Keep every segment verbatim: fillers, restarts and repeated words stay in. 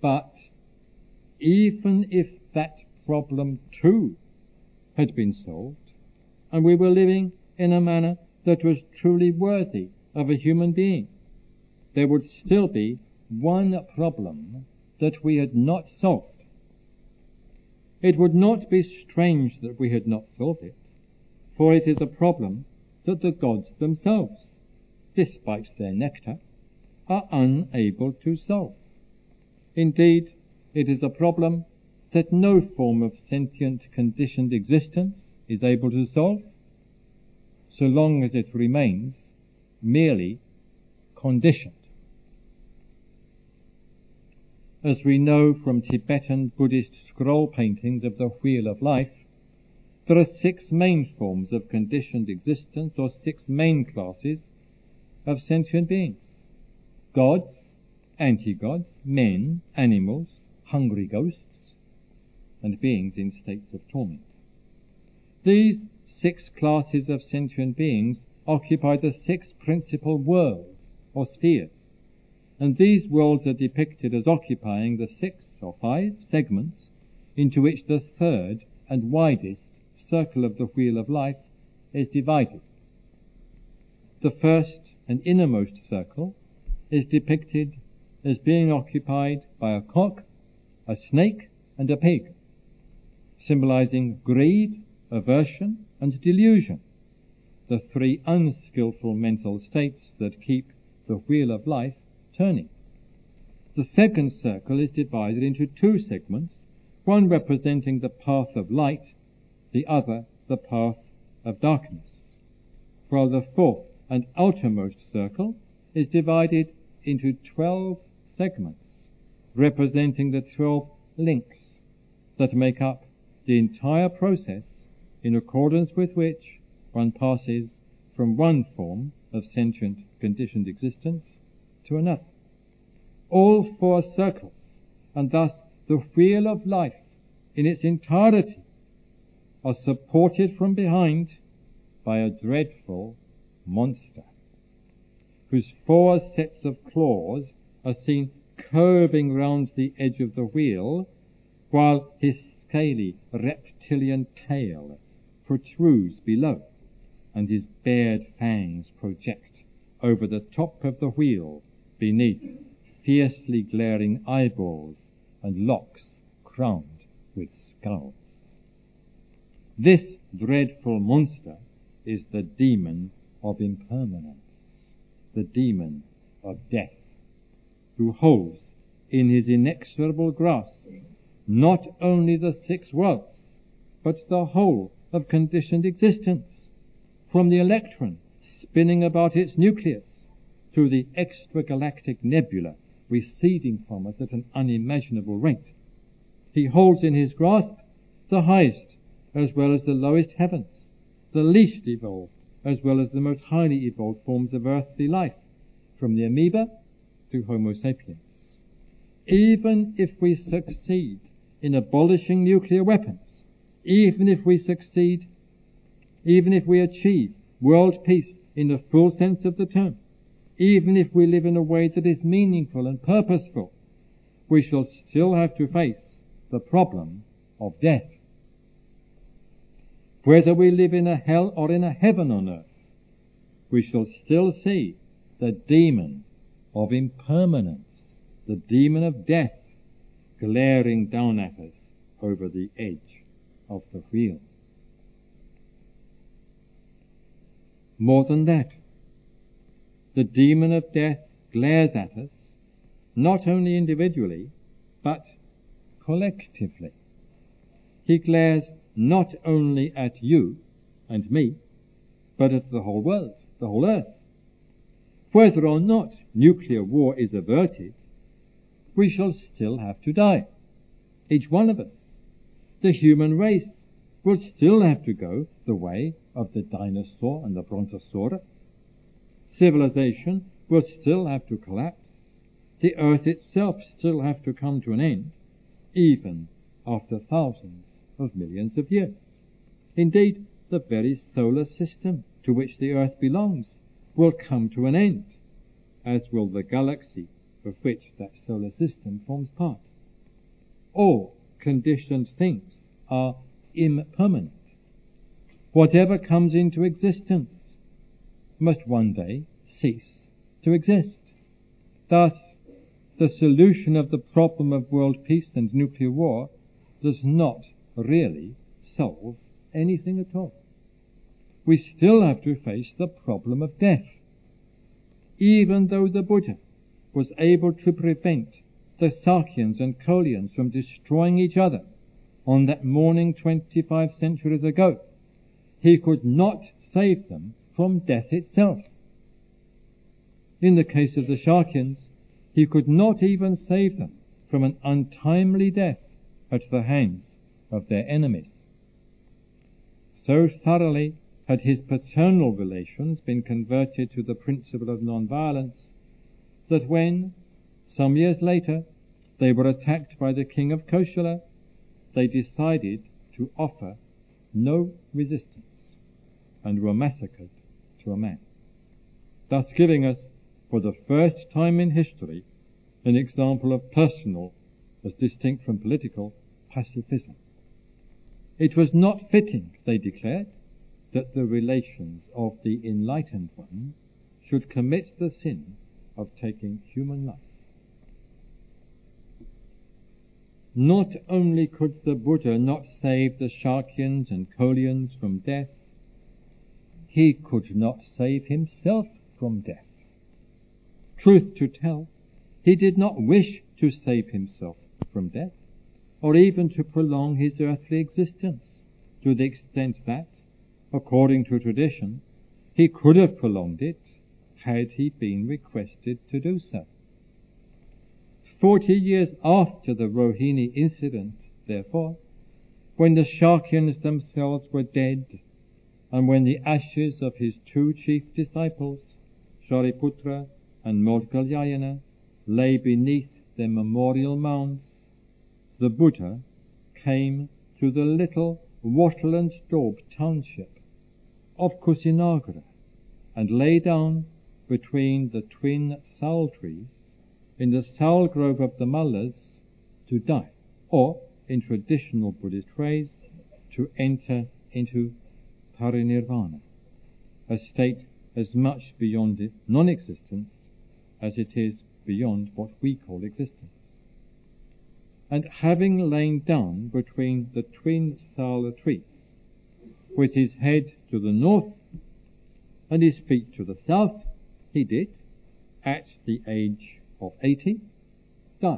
But even if that problem too had been solved, and we were living in a manner that was truly worthy of a human being, there would still be one problem that we had not solved. It would not be strange that we had not solved it, for it is a problem that the gods themselves, despite their nectar, are unable to solve. Indeed, it is a problem that no form of sentient conditioned existence is able to solve, so long as it remains merely conditioned. As we know from Tibetan Buddhist scroll paintings of the Wheel of Life, there are six main forms of conditioned existence, or six main classes of sentient beings: gods, anti-gods, men, animals, hungry ghosts, and beings in states of torment. These six classes of sentient beings occupy the six principal worlds, or spheres, and these worlds are depicted as occupying the six or five segments into which the third and widest circle of the Wheel of Life is divided. The first and innermost circle is depicted as being occupied by a cock, a snake, and a pig, symbolizing greed, aversion, and delusion, the three unskillful mental states that keep the Wheel of Life turning. The second circle is divided into two segments, one representing the path of light, the other the path of darkness, while the fourth and outermost circle is divided into twelve segments, representing the twelve links that make up the entire process in accordance with which one passes from one form of sentient conditioned existence to another. All four circles, and thus the Wheel of Life in its entirety, are supported from behind by a dreadful monster, whose four sets of claws are seen curving round the edge of the wheel, while his scaly reptilian tail protrudes below, and his bared fangs project over the top of the wheel beneath fiercely glaring eyeballs and locks crowned with skulls. This dreadful monster is the demon of impermanence, the demon of death, who holds in his inexorable grasp not only the six worlds, but the whole of conditioned existence, from the electron spinning about its nucleus to the extragalactic nebula receding from us at an unimaginable rate. He holds in his grasp the highest as well as the lowest heavens, the least evolved as well as the most highly evolved forms of earthly life, from the amoeba to Homo sapiens. Even if we succeed in abolishing nuclear weapons, even if we succeed, even if we achieve world peace in the full sense of the term, even if we live in a way that is meaningful and purposeful, we shall still have to face the problem of death. Whether we live in a hell or in a heaven on earth, we shall still see the demon of impermanence, the demon of death, glaring down at us over the edge of the wheel. More than that, the demon of death glares at us not only individually, but collectively. He glares not only at you and me, but at the whole world, the whole earth. Whether or not nuclear war is averted, we shall still have to die, each one of us. The human race will still have to go the way of the dinosaur and the brontosaurus. Civilization will still have to collapse. The earth itself still have to come to an end, even after thousands of millions of years. Indeed, the very solar system to which the earth belongs will come to an end, as will the galaxy of which that solar system forms part. all conditioned things are impermanent. Whatever comes into existence must one day cease to exist. Thus, the solution of the problem of world peace and nuclear war does not really solve anything at all. We still have to face the problem of death. Even though the Buddha was able to prevent the Sakyans and Kolyans from destroying each other on that morning twenty-five centuries ago, he could not save them from death itself. In the case of the Sakyans, he could not even save them from an untimely death at the hands of their enemies. So thoroughly had his paternal relations been converted to the principle of non-violence that when, some years later, they were attacked by the king of Koshala, they decided to offer no resistance and were massacred to a man, thus giving us, for the first time in history, an example of personal, as distinct from political, pacifism. It was not fitting, they declared, that the relations of the enlightened one should commit the sin of taking human life. Not only could the Buddha not save the Sakyans and Kolyans from death, he could not save himself from death. Truth to tell, he did not wish to save himself from death, or even to prolong his earthly existence, to the extent that, according to tradition, he could have prolonged it had he been requested to do so. Forty years after the Rohini incident, therefore, when the Sakyans themselves were dead, and when the ashes of his two chief disciples, Shariputra and Moggallana, lay beneath their memorial mounds, the Buddha came to the little wattle and daub township of Kusinagra and lay down between the twin sal trees in the sal grove of the Mallas to die, or, in traditional Buddhist phrase, to enter into parinirvana, a state as much beyond non-existence as it is beyond what we call existence. And having lain down between the twin sal trees, with his head to the north and his feet to the south, he did, at the age of eighty, die.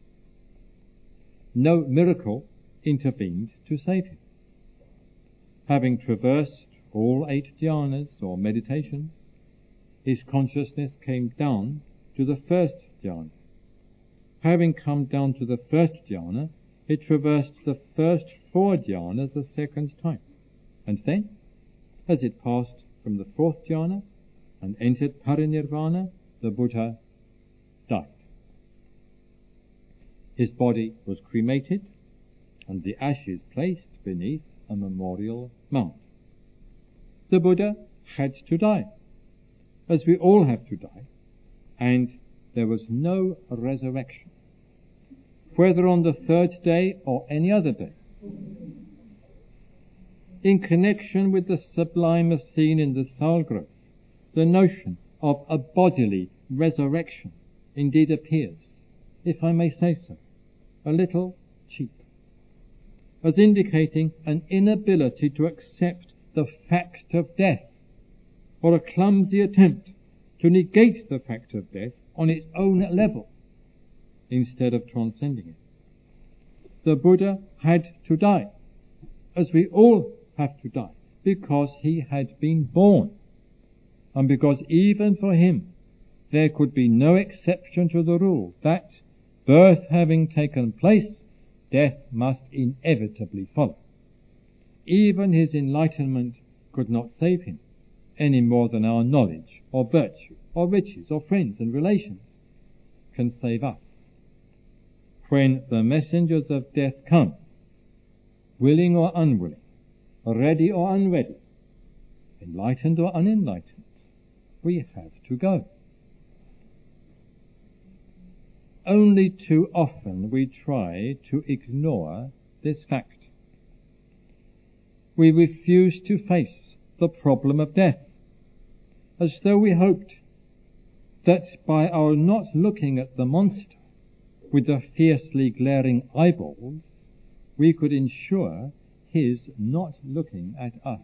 No miracle intervened to save him. Having traversed all eight dhyanas or meditations, his consciousness came down to the first dhyana. Having come down to the first dhyana, it traversed the first four dhyanas a second time, and then, as it passed from the fourth dhyana and entered parinirvana, the Buddha died. His body was cremated and the ashes placed beneath a memorial mound. The Buddha had to die, as we all have to die, and there was no resurrection, whether on the third day or any other day. In connection with the sublime scene in the sal grove, the notion of a bodily resurrection indeed appears, if I may say so, a little cheap, as indicating an inability to accept the fact of death, or a clumsy attempt to negate the fact of death on its own level, instead of transcending it. The Buddha had to die, as we all have to die, because he had been born, and because even for him there could be no exception to the rule that, birth having taken place, death must inevitably follow. Even his enlightenment could not save him, any more than our knowledge, or virtue, or riches, or friends and relations can save us. When the messengers of death come, willing or unwilling, ready or unready, enlightened or unenlightened, we have to go. only too often we try to ignore this fact. We refuse to face the problem of death, as though we hoped that by our not looking at the monster with the fiercely glaring eyeballs, we could ensure his not looking at us.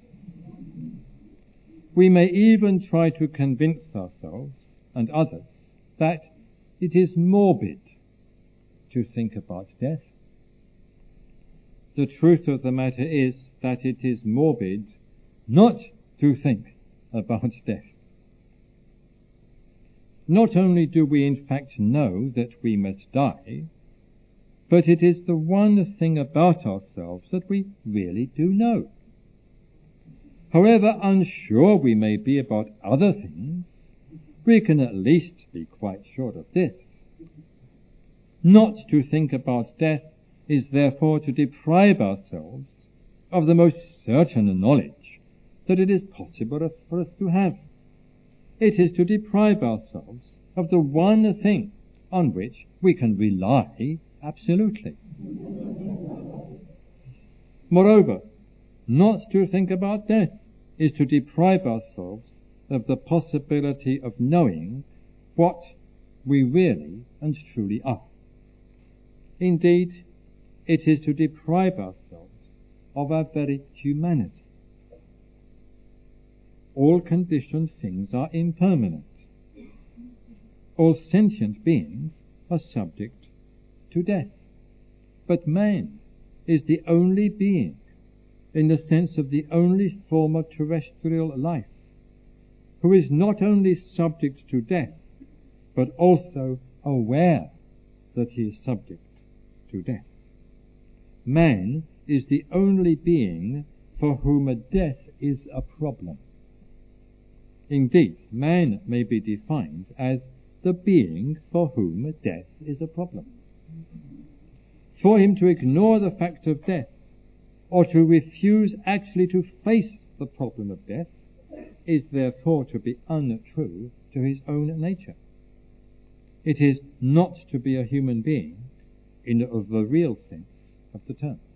We may even try to convince ourselves and others that it is morbid to think about death. The truth of the matter is that it is morbid not to think about death. Not only do we in fact know that we must die, but it is the one thing about ourselves that we really do know. However unsure we may be about other things, we can at least be quite sure of this. Not to think about death is therefore to deprive ourselves of the most certain knowledge that it is possible for us to have. It is to deprive ourselves of the one thing on which we can rely absolutely. Moreover, not to think about death is to deprive ourselves of the possibility of knowing what we really and truly are. Indeed, it is to deprive ourselves of our very humanity. All conditioned things are impermanent. All sentient beings are subject to death. But man is the only being, in the sense of the only form of terrestrial life, who is not only subject to death, but also aware that he is subject to death. Man is the only being for whom a death is a problem. Indeed, man may be defined as the being for whom death is a problem. For him to ignore the fact of death, or to refuse actually to face the problem of death, is therefore to be untrue to his own nature. It is not to be a human being in the real sense of the term.